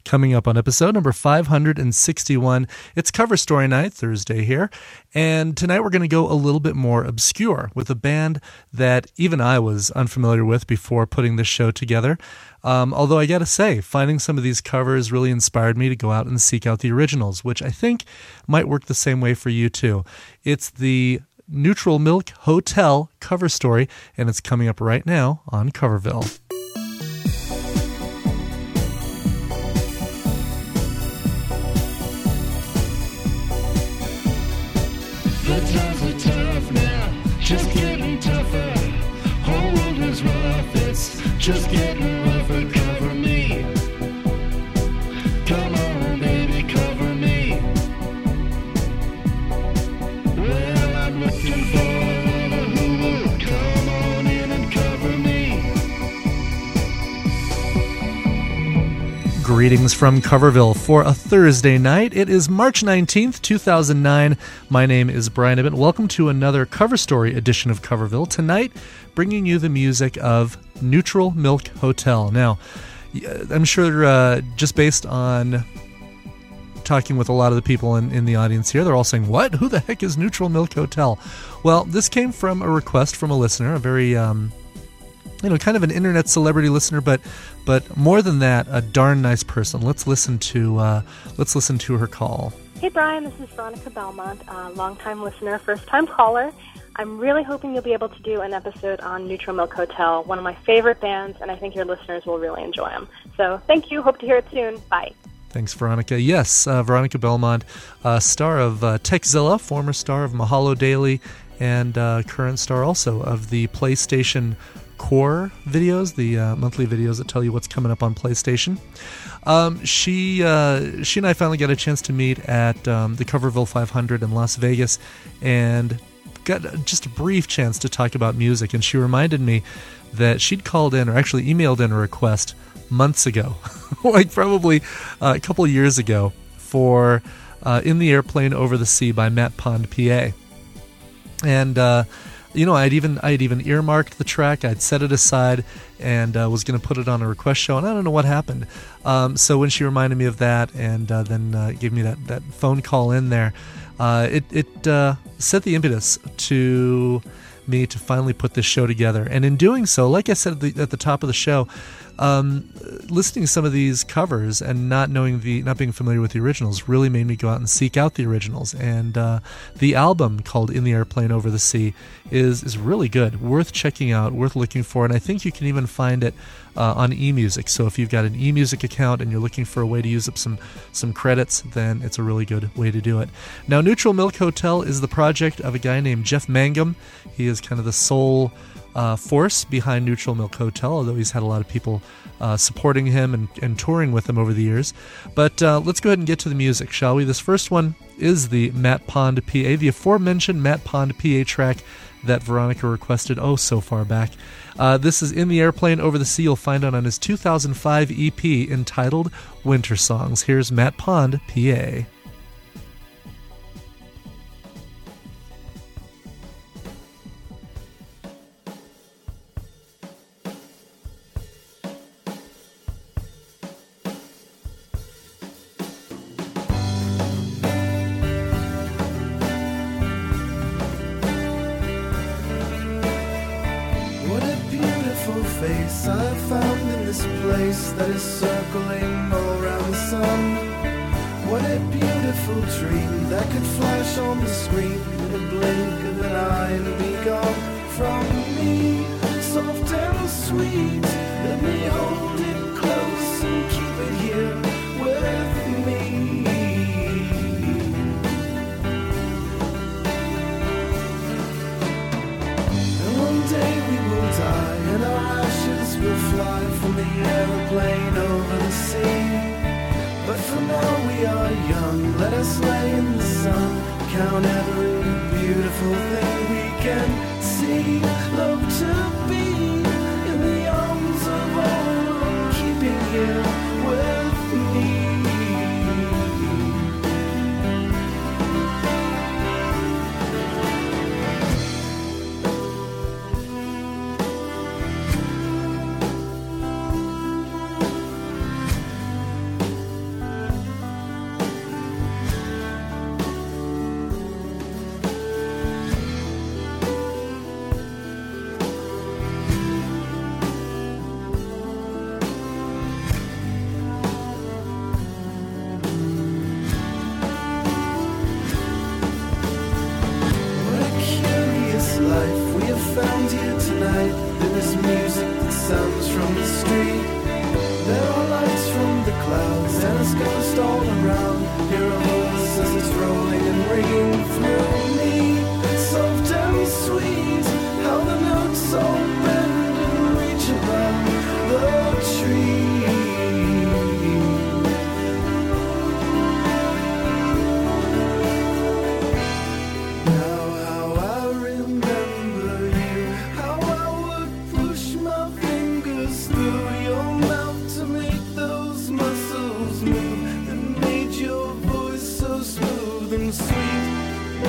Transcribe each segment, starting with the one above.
Coming up on episode number 561, it's Cover Story Night, Thursday here, and tonight we're going to go a little bit more obscure with a band that even I was unfamiliar with before putting this show together. Although I gotta say, finding some of these covers really inspired me to go out and seek out the originals, which I think might work the same way for you too. It's the Neutral Milk Hotel cover story, and it's coming up right now on Coverville. The times are tough now, just getting tougher. Whole world is rough, it's just getting rougher. Cover me, come on baby, cover me. Well, I'm looking for a lover who will come on in and cover me. Greetings from Coverville for a Thursday night. It is March 19th, 2009. My name is Brian Ibbott. Welcome to another cover story edition of Coverville. Tonight, bringing you the music of Neutral Milk Hotel. Now, I'm sure just based on talking with a lot of the people in the audience here, they're all saying, what? Who the heck is Neutral Milk Hotel? Well, this came from a request from a listener, a very kind of an internet celebrity listener, but more than that, a darn nice person. Let's listen to her call. Hey Brian, this is Veronica Belmont, longtime listener, first-time caller. I'm really hoping you'll be able to do an episode on Neutral Milk Hotel, one of my favorite bands, and I think your listeners will really enjoy them. So thank you. Hope to hear it soon. Bye. Thanks, Veronica. Yes, Veronica Belmont, star of Techzilla, former star of Mahalo Daily, and current star also of the PlayStation Core videos, the monthly videos that tell you what's coming up on PlayStation. She and I finally got a chance to meet at the Coverville 500 in Las Vegas, and got just a brief chance to talk about music. And she reminded me that she'd called in, or actually emailed in, a request months ago, like probably a couple of years ago, for In the Airplane Over the Sea by Matt Pond, PA. And I'd even earmarked the track. I'd set it aside and was going to put it on a request show, and I don't know what happened. So when she reminded me of that and then gave me that phone call in there, it set the impetus to me to finally put this show together. And in doing so, like I said at the top of the show, listening to some of these covers and not being familiar with the originals really made me go out and seek out the originals. And the album called In the Airplane Over the Sea is really good, worth checking out, worth looking for. And I think you can even find it on eMusic. So if you've got an eMusic account and you're looking for a way to use up some credits, then it's a really good way to do it. Now, Neutral Milk Hotel is the project of a guy named Jeff Mangum. He is kind of the sole force behind Neutral Milk Hotel, although he's had a lot of people supporting him and touring with him over the years. But let's go ahead and get to the music, shall we? This first one is the Matt Pond, PA, the aforementioned Matt Pond, PA track that Veronica requested so far back. This is In the Airplane Over the Sea. You'll find it on his 2005 EP entitled Winter Songs. Here's Matt Pond, PA. I found in this place that is circling all around the sun. What a beautiful dream that could flash on the screen in a blink of an eye and be gone from me. Soft and sweet, let me hold it close and keep it here with me. And one day we will die and our ashes will fly from the airplane over the sea. But for now we are young, let us lay in the sun, count every beautiful thing we can see. Love to be in the arms of all, keeping here with me.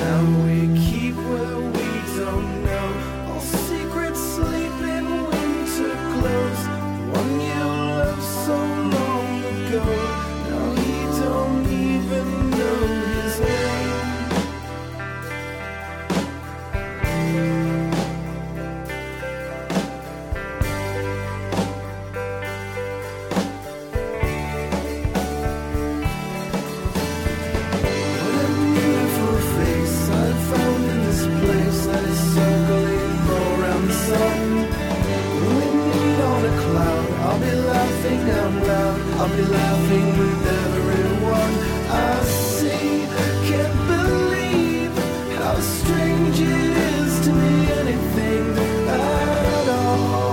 Now we keep where we don't know. All secrets sleep in winter clothes. The one you loved so long ago. Now he don't even know his name. I'll be laughing with everyone I see. Can't believe how strange it is to be anything at all.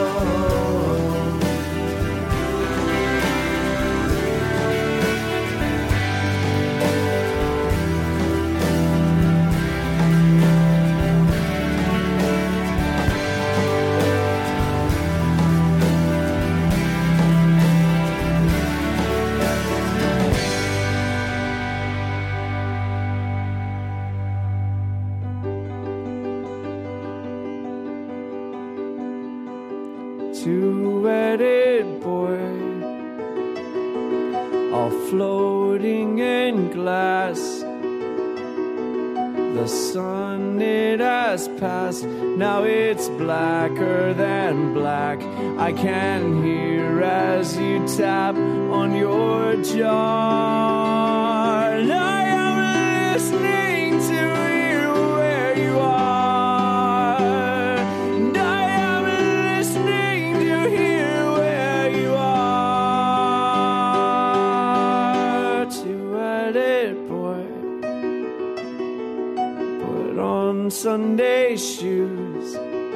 Two-headed boy, all floating in glass. The sun, it has passed, now it's blacker than black. I can hear as you tap on your jaw. I am listening to hear where you are. Sunday shoes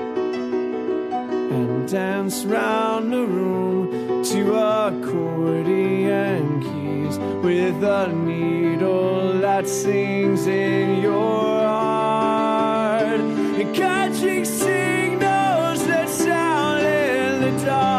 and dance round the room to accordion keys with a needle that sings in your heart, catching signals that sound in the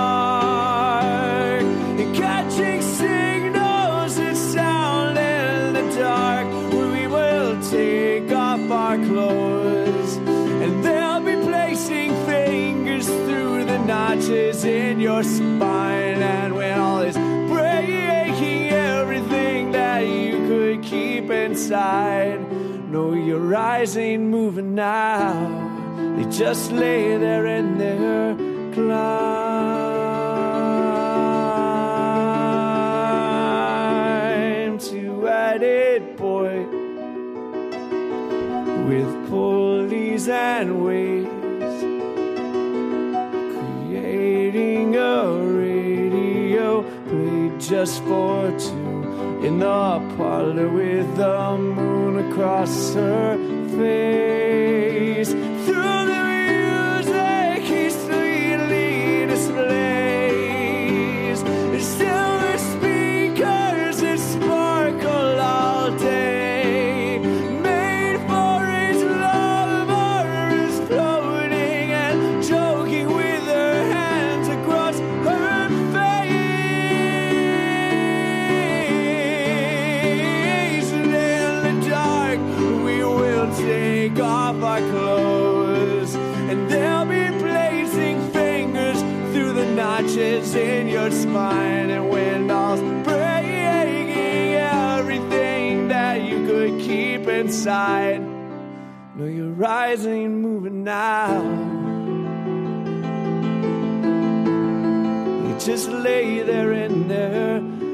dark, catching signals that sound in the dark, where we will take off our clothes and they'll be placing fingers through the notches in your spine. And when all is breaking, everything that you could keep inside, no, your eyes ain't moving now. They just lay there in their climb. Two-headed boy with pulleys and waves, creating a radio played just for two in the parlor with the moon across her face. Through the music he sweetly displays silver speakers that sparkle all day, made for his lover is floating and joking with her hands across her face. And in the dark we will take off our clothes and they'll be placing fingers through the notches in your spine. And when all's breaking, everything that you could keep inside, no, your eyes ain't moving now. You just lay there in their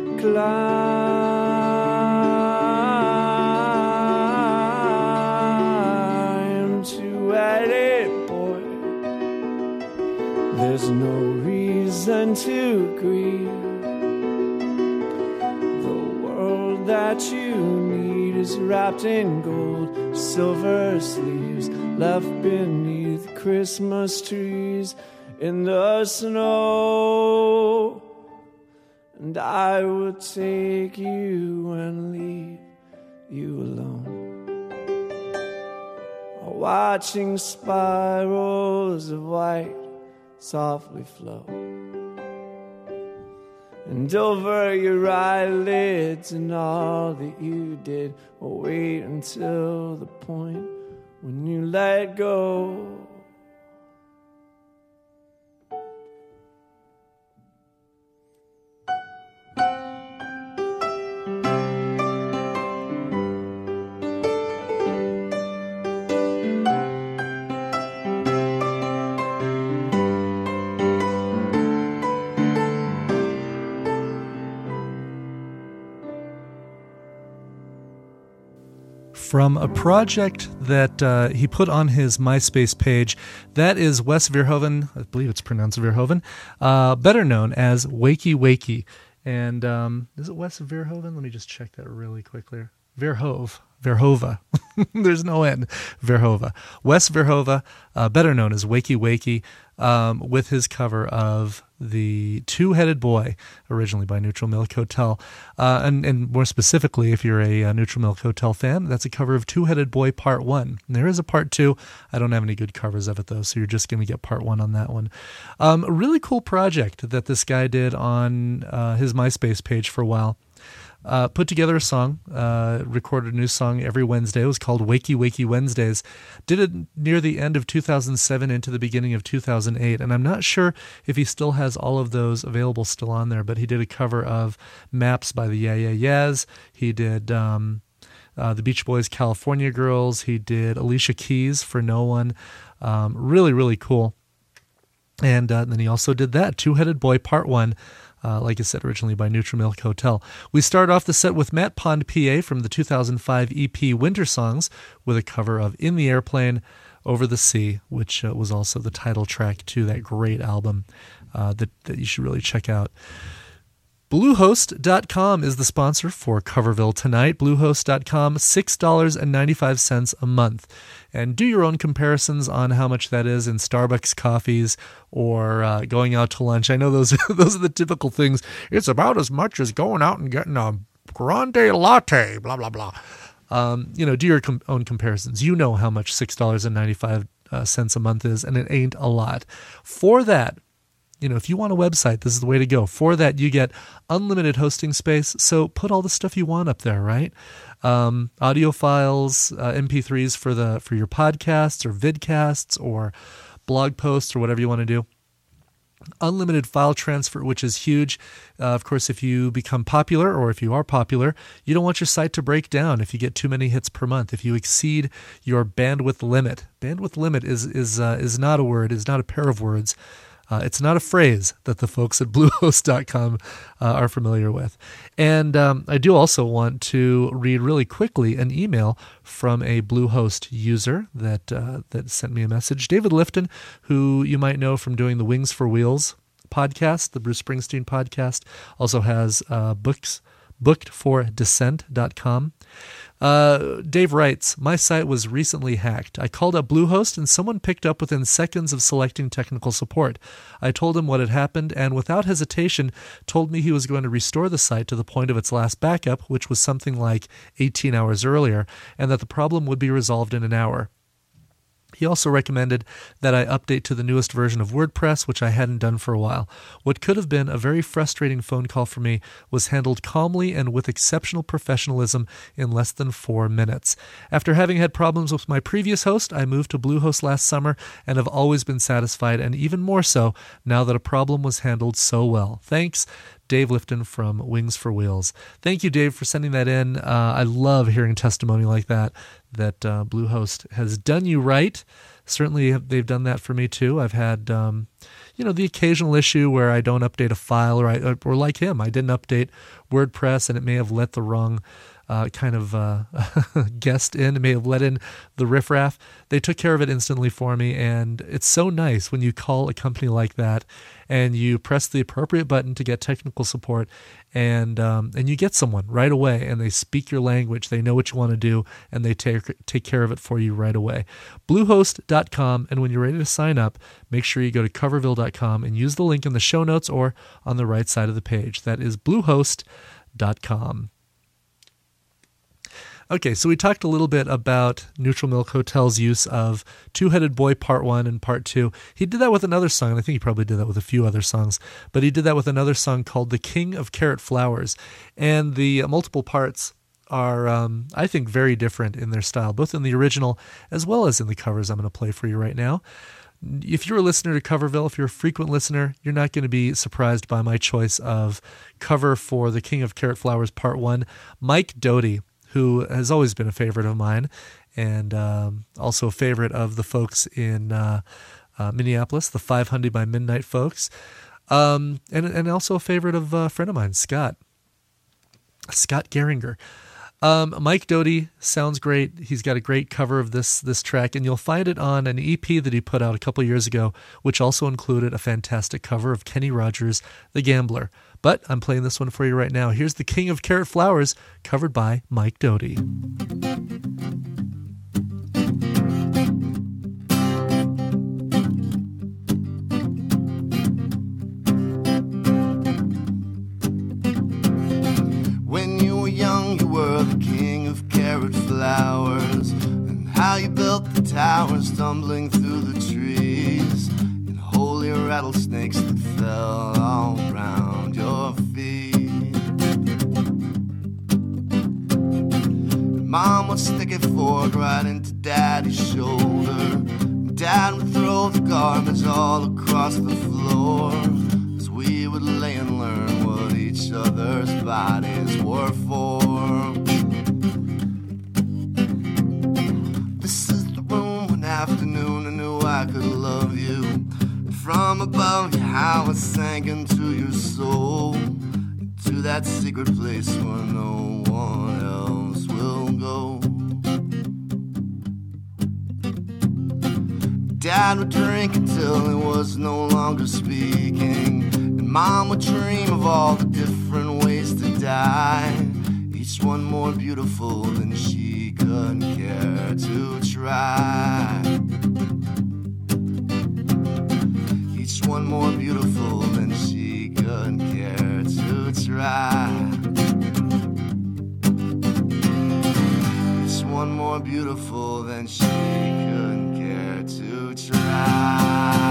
climb. Two-headed boy, there's no reason to grieve. The world that you need is wrapped in gold, silver sleeves left beneath Christmas trees in the snow. And I will take you and leave you alone, watching spirals of white softly flow and over your eyelids, and all that you did. Or wait until the point when you let go. From a project that he put on his MySpace page. That is Wes Verhoeven, I believe it's pronounced Verhoeven, better known as Wakey Wakey. And is it Wes Verhoeven? Let me just check that really quickly. Verhova. There's no N. Verhova. Wes Verhova, better known as Wakey Wakey, with his cover of The Two-Headed Boy, originally by Neutral Milk Hotel. And more specifically, if you're a Neutral Milk Hotel fan, that's a cover of Two-Headed Boy Part 1. And there is a Part 2. I don't have any good covers of it, though, so you're just going to get Part 1 on that one. A really cool project that this guy did on his MySpace page for a while. Put together a song, recorded a new song every Wednesday. It was called Wakey Wakey Wednesdays. Did it near the end of 2007 into the beginning of 2008. And I'm not sure if he still has all of those available still on there, but he did a cover of Maps by the Yeah Yeah Yeahs. He did the Beach Boys' California Girls. He did Alicia Keys for No One. Really, really cool. And then he also did that, Two-Headed Boy Part 1. Like I said, originally by Neutral Milk Hotel. We start off the set with Matt Pond, PA, from the 2005 EP Winter Songs, with a cover of In the Airplane, Over the Sea, which was also the title track to that great album that you should really check out. Bluehost.com is the sponsor for Coverville tonight. Bluehost.com, $6.95 a month. And do your own comparisons on how much that is in Starbucks coffees or going out to lunch. I know those are the typical things. It's about as much as going out and getting a grande latte, blah, blah, blah. Do your own comparisons. You know how much $6.95 a month is, and it ain't a lot. For that, if you want a website, this is the way to go. For that, you get unlimited hosting space, so put all the stuff you want up there, right? Audio files, MP3s for your podcasts or vidcasts or blog posts or whatever you want to do. Unlimited file transfer, which is huge. Of course, if you become popular or if you are popular, you don't want your site to break down if you get too many hits per month, if you exceed your bandwidth limit. Bandwidth limit is not a word, is not a pair of words. It's not a phrase that the folks at Bluehost.com are familiar with. And I do also want to read really quickly an email from a Bluehost user that sent me a message. David Lifton, who you might know from doing the Wings for Wheels podcast, the Bruce Springsteen podcast, also has bookedfordescent.com. Dave writes, my site was recently hacked. I called up Bluehost and someone picked up within seconds of selecting technical support. I told him what had happened and without hesitation told me he was going to restore the site to the point of its last backup, which was something like 18 hours earlier, and that the problem would be resolved in an hour. He also recommended that I update to the newest version of WordPress, which I hadn't done for a while. What could have been a very frustrating phone call for me was handled calmly and with exceptional professionalism in less than 4 minutes. After having had problems with my previous host, I moved to Bluehost last summer and have always been satisfied, and even more so now that a problem was handled so well. Thanks, Dave Lifton from Wings for Wheels. Thank you, Dave, for sending that in. I love hearing testimony like that Bluehost has done you right. Certainly, they've done that for me, too. I've had, the occasional issue where I don't update a file, or like him, I didn't update WordPress, and it may have let the wrong guest in. It may have let in the riffraff. They took care of it instantly for me, and it's so nice when you call a company like that and you press the appropriate button to get technical support, and you get someone right away, and they speak your language, they know what you want to do, and they take care of it for you right away. Bluehost.com, and when you're ready to sign up, make sure you go to coverville.com and use the link in the show notes or on the right side of the page. That is Bluehost.com. Okay, so we talked a little bit about Neutral Milk Hotel's use of Two-Headed Boy Part 1 and Part 2. He did that with another song, and I think he probably did that with a few other songs, but he did that with another song called The King of Carrot Flowers. And the multiple parts are, I think, very different in their style, both in the original as well as in the covers I'm going to play for you right now. If you're a listener to Coverville, if you're a frequent listener, you're not going to be surprised by my choice of cover for The King of Carrot Flowers Part 1. Mike Doughty, who has always been a favorite of mine, and also a favorite of the folks in Minneapolis, the 500 by Midnight folks, and also a favorite of a friend of mine, Scott Geringer. Mike Doughty sounds great. He's got a great cover of this track, and you'll find it on an EP that he put out a couple years ago, which also included a fantastic cover of Kenny Rogers' The Gambler. But I'm playing this one for you right now. Here's The King of Carrot Flowers, covered by Mike Doughty. When you were young, you were the king of carrot flowers, and how you built the towers tumbling through the trees, and holy rattlesnakes that fell all around your feet. Mom would stick a fork right into Daddy's shoulder. Dad would throw the garbage all across the floor, as we would lay and learn what each other's bodies were for. This is the room one afternoon I knew I could love you. From above your house sank into your soul, to that secret place where no one else will go. Dad would drink until he was no longer speaking, and Mom would dream of all the different ways to die, each one more beautiful than she couldn't care to try. Each one more beautiful than she couldn't care to try. Each one more beautiful than she couldn't care to try.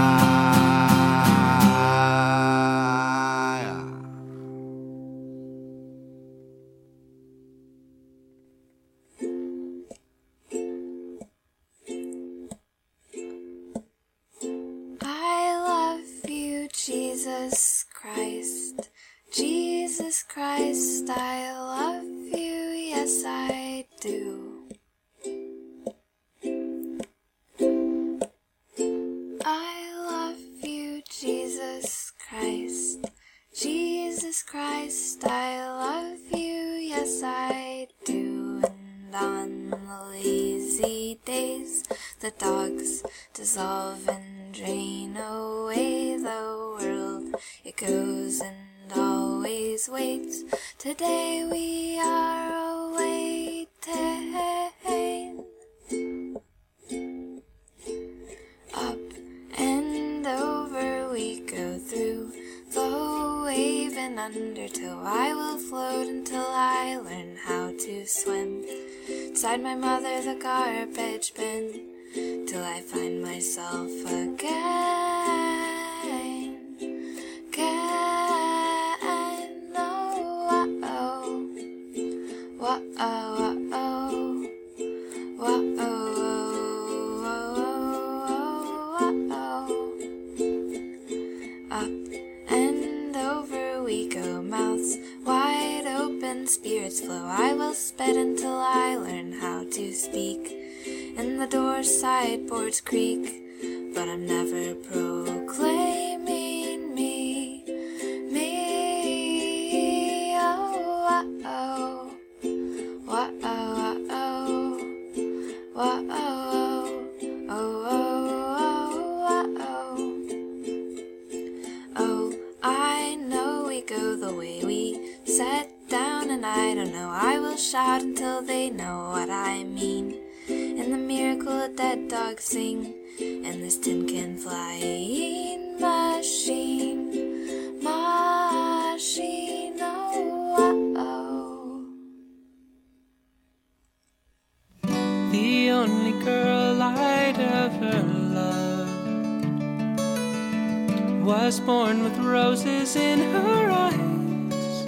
I love you, Jesus Christ. Jesus Christ, I love you, yes I do. I love you, Jesus Christ. Jesus Christ, I love you, yes I do. And on the lazy days, the dogs dissolve and drain away the world. It goes and always waits. Today we are awaiting. Up and over we go through the wave and undertow. I will float until I learn how to swim. Inside my mother the garbage bin, till I find myself again. Up and over we go, mouths wide open, spirits flow. I will spit until I learn how to speak. And the door's sideboards creak, but I'm never proclaiming me. Oh, oh, oh, oh, oh, oh, I know we go the way we sat down, and I don't know, I will shout until they know what I mean. And the miracle of dead dogs sing, and this tin can flying machine, oh, oh, oh. was born with roses in her eyes,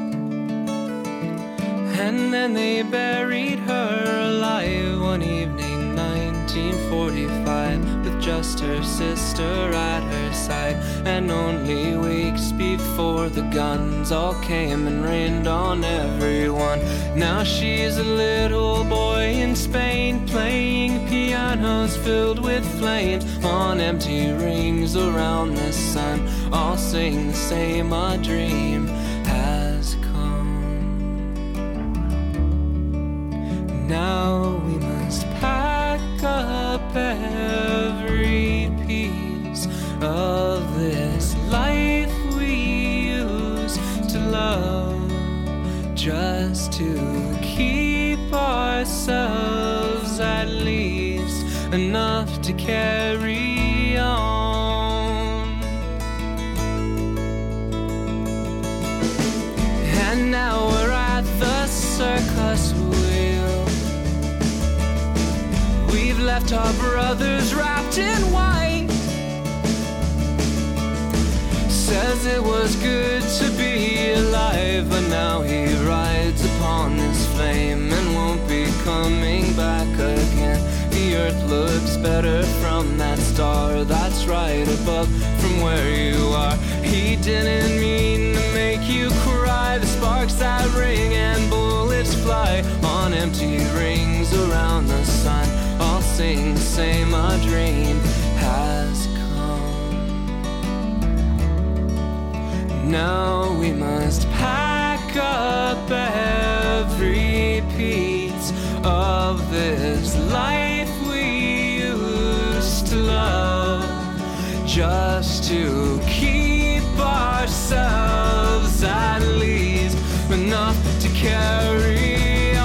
and then they buried her alive one evening, 1945, with just her sister at her side. And only weeks before the guns all came and rained on everyone. Now she's a little boy in Spain, playing pianos filled with flames on empty rings around the sun, all sing the same, a dream has come. Now we must pack up every piece of this life we used to love, just to keep ourselves at least enough to carry on. And now we're at the circus wheel. We've left our brothers wrapped in white. Says it was good to be alive, but now he rides upon this flame and won't be coming back again. The earth looks better from that star that's right above from where you are. He didn't mean to make you cry. The sparks that ring and bullets fly on empty rings around the sun, all sing the same, a dream has come. Now we must pack up every piece of this life we used to love, just to keep ourselves at least enough to carry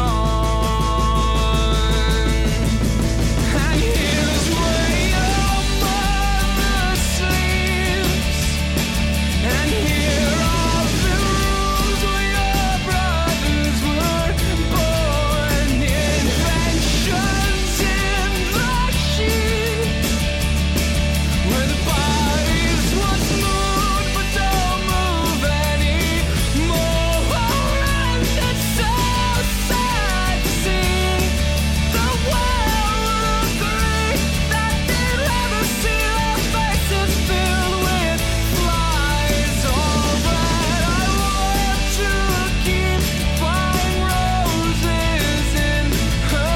on. And here's where your mother sleeps, and here are the rooms where your brothers were born. Inventions in the sheet, where the bodies once moved but don't move anymore. And it's so sad to see the world will agree that they'll never see our faces filled with flies. Oh, but I want to keep finding roses in her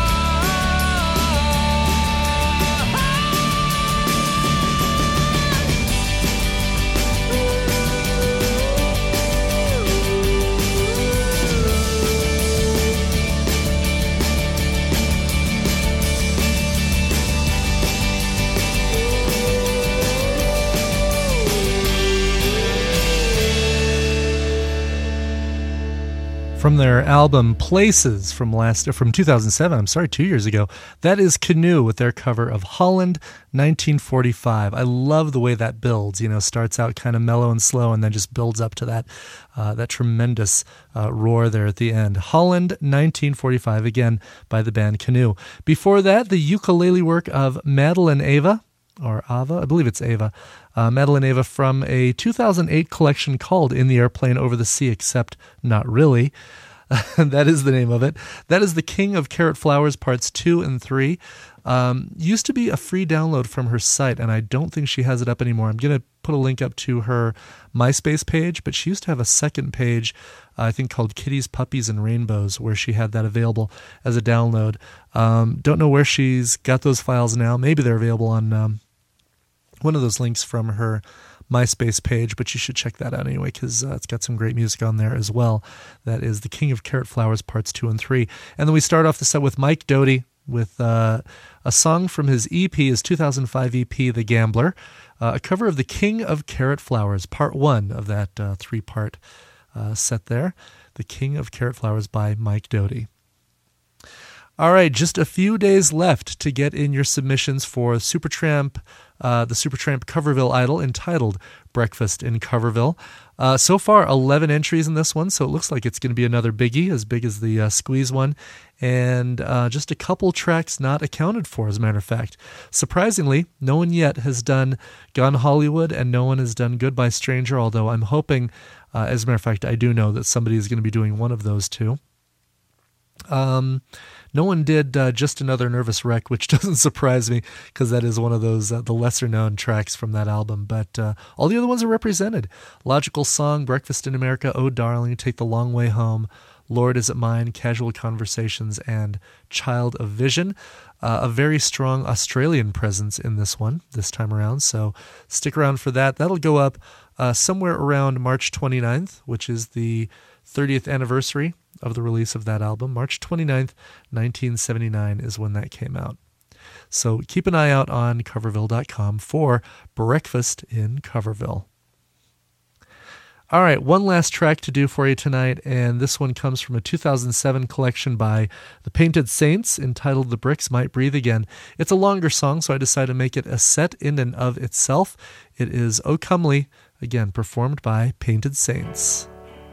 From their album Places from 2007, 2 years ago, that is Canoe with their cover of Holland 1945. I love the way that builds, starts out kind of mellow and slow and then just builds up to that tremendous roar there at the end. Holland 1945, again by the band Canoe. Before that, the ukulele work of Madeline Ava, or Ava, I believe it's Ava, Madeline Ava, from a 2008 collection called In the Airplane Over the Sea, except not really. That is the name of it. That is The King of Carrot Flowers, Parts 2 and 3. Used to be a free download from her site, and I don't think she has it up anymore. I'm going to put a link up to her MySpace page, but she used to have a second page, I think called Kitties, Puppies, and Rainbows, where she had that available as a download. Don't know where she's got those files now. Maybe they're available on one of those links from her MySpace page, but you should check that out anyway, because it's got some great music on there as well. That is The King of Carrot Flowers, Parts 2 and 3. And then we start off the set with Mike Doughty with a song from his EP, his 2005 EP, The Gambler, a cover of The King of Carrot Flowers, Part 1 of that three-part set there. The King of Carrot Flowers by Mike Doughty. All right, just a few days left to get in your submissions for Supertramp, the Supertramp Coverville Idol entitled Breakfast in Coverville. So far, 11 entries in this one, so it looks like it's going to be another biggie, as big as the Squeeze one, and just a couple tracks not accounted for, as a matter of fact. Surprisingly, no one yet has done Gone Hollywood, and no one has done Goodbye Stranger, although I'm hoping, as a matter of fact, I do know that somebody is going to be doing one of those two. No one did Just Another Nervous Wreck, which doesn't surprise me because that is one of those, the lesser-known tracks from that album. But all the other ones are represented. Logical Song, Breakfast in America, Oh Darling, Take the Long Way Home, Lord Is It Mine, Casual Conversations, and Child of Vision. A very strong Australian presence in this one this time around, so stick around for that. That'll go up somewhere around March 29th, which is the 30th anniversary of the release of that album. March 29th, 1979 is when that came out. So keep an eye out on Coverville.com for Breakfast in Coverville. All right, one last track to do for you tonight, and this one comes from a 2007 collection by the Painted Saints entitled The Bricks Might Breathe Again. It's a longer song, so I decided to make it a set in and of itself. It is O Comely, again performed by Painted Saints.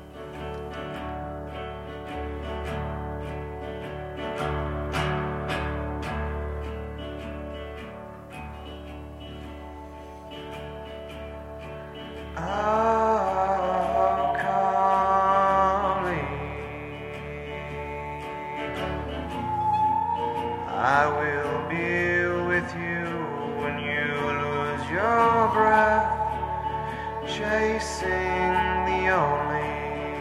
I will be with you when you lose your breath, chasing the only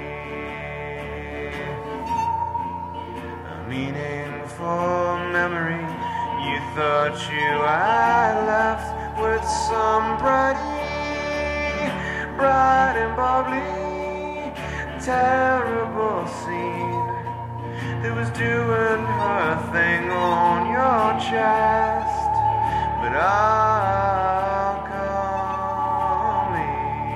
meaningful memory. You thought you had left with somebody bright and bubbly, terrible scene that was doing her thing on your chest, but I'll call me.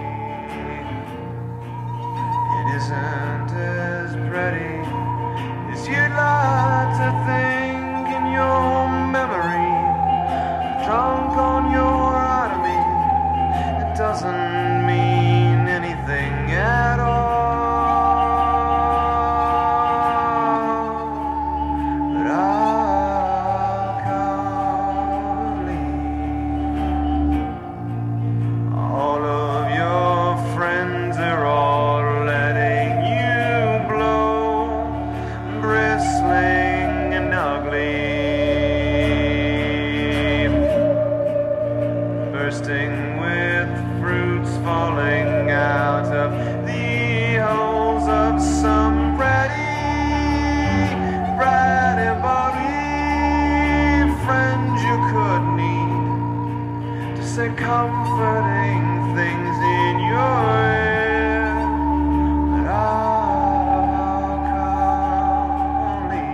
It isn't as pretty as you'd like to think in your memory, drunk on your enemy. It doesn't mean anything at all. Comforting things in your ear, but I'll call me.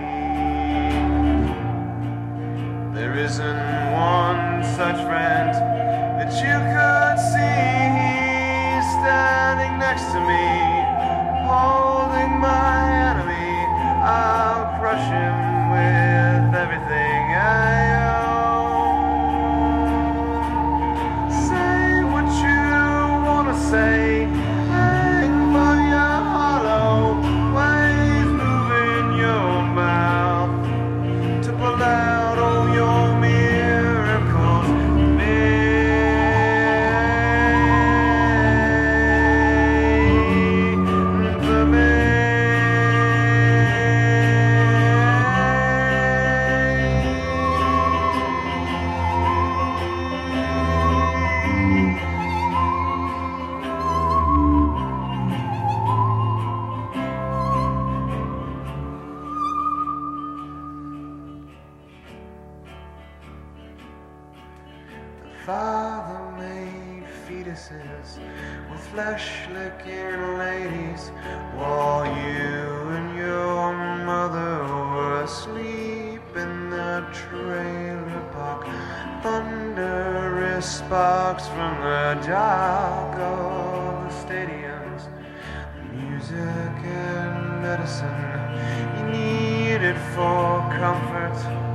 There isn't one such friend that you could see standing next to me, holding my enemy. I'll crush him with everything I own. Say, hang by your hollow ways, moving your mouth to pull out all your miracles. Father made fetuses with flesh-licking ladies while you and your mother were asleep in the trailer park. Thunderous sparks from the dark of the stadiums, music and medicine you needed for comfort.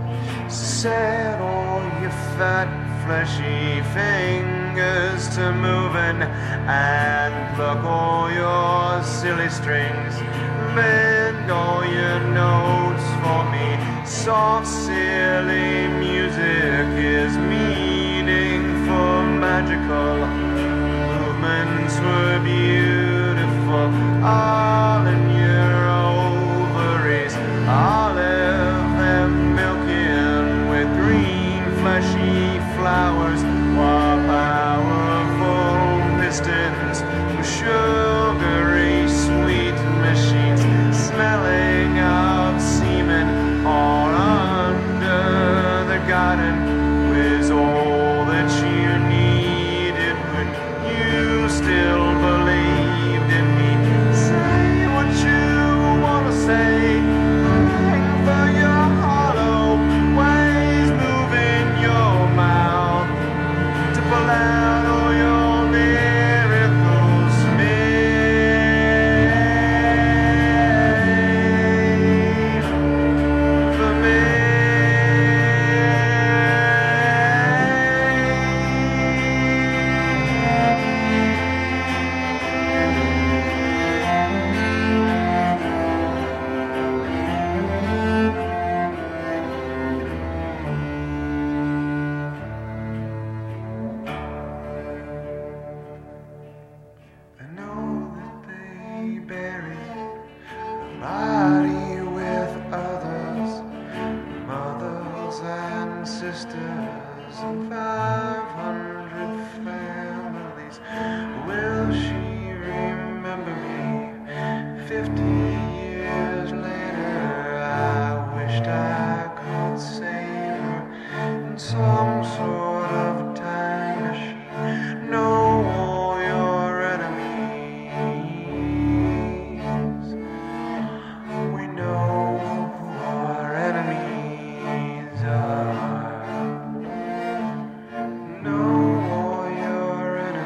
Set all your fat, fleshy fingers to moving and pluck all your silly strings. Bend all your notes for me. Soft, silly music is meaningful, magical. Movements were beautiful, all in your ovaries. Olive and milking with green fleshy flowers, while powerful pistons with sugary sweet machines, smelling of semen all under the garden, was all that you needed when you still believed in me. Say what you wanna say. Hang for your hollow ways, moving your mouth to pull out all your miracles made for me. I know that they buried the body with others, mothers and sisters, and 500 families. Will she remember me 50 years later? I wished I could save her in some sort of time machine. Know all your enemies. We know who our enemies are. Know all your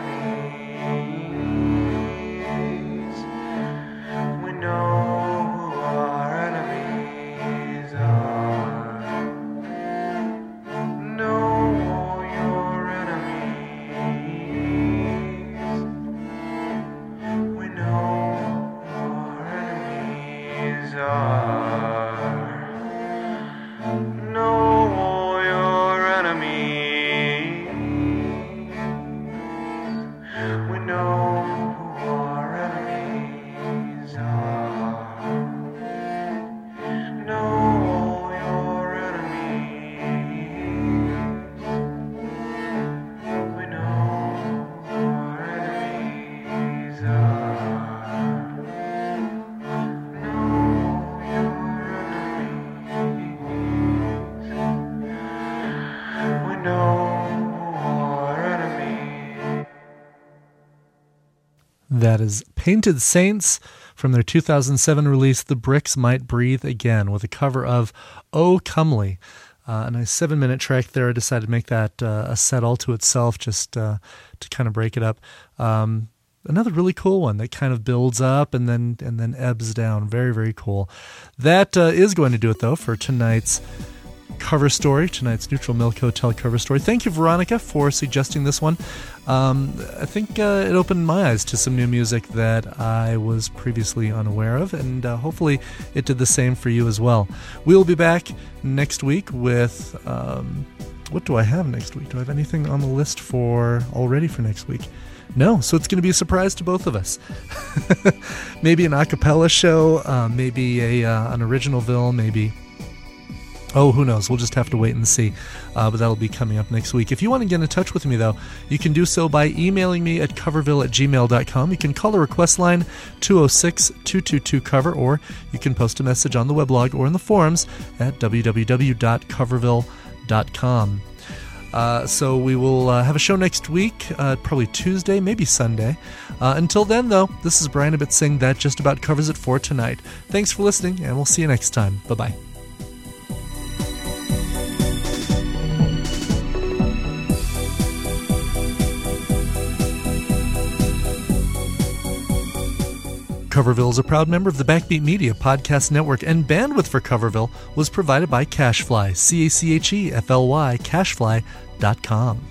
enemies. We know who our enemies are. Know all your enemies. We know who our enemies are. Know all your enemies. We know who our enemies are. Know all your enemies. We know who our enemies are. Know your enemies. We know our enemies. That is Painted Saints from their 2007 release, The Bricks Might Breathe Again, with a cover of Oh Comely. A nice 7-minute track there. I decided to make that a set all to itself, just to kind of break it up. Another really cool one that kind of builds up and then ebbs down. Very, very cool. That is going to do it, though, for tonight's cover story, tonight's Neutral Milk Hotel cover story. Thank you, Veronica, for suggesting this one. I think it opened my eyes to some new music that I was previously unaware of, and hopefully it did the same for you as well. We'll be back next week with... what do I have next week? Do I have anything on the list for already for next week? No, so it's going to be a surprise to both of us. Maybe an a cappella show, maybe an originalville, maybe... Oh, who knows? We'll just have to wait and see. But that'll be coming up next week. If you want to get in touch with me, though, you can do so by emailing me at coverville@gmail.com. You can call the request line 206-222-COVER, or you can post a message on the weblog or in the forums at www.coverville.com. So we will have a show next week, probably Tuesday, maybe Sunday. Until then, though, this is Brian Ibbott saying that just about covers it for tonight. Thanks for listening, and we'll see you next time. Bye-bye. Coverville is a proud member of the Backbeat Media Podcast Network, and bandwidth for Coverville was provided by CacheFly, CacheFly, Cashfly.com.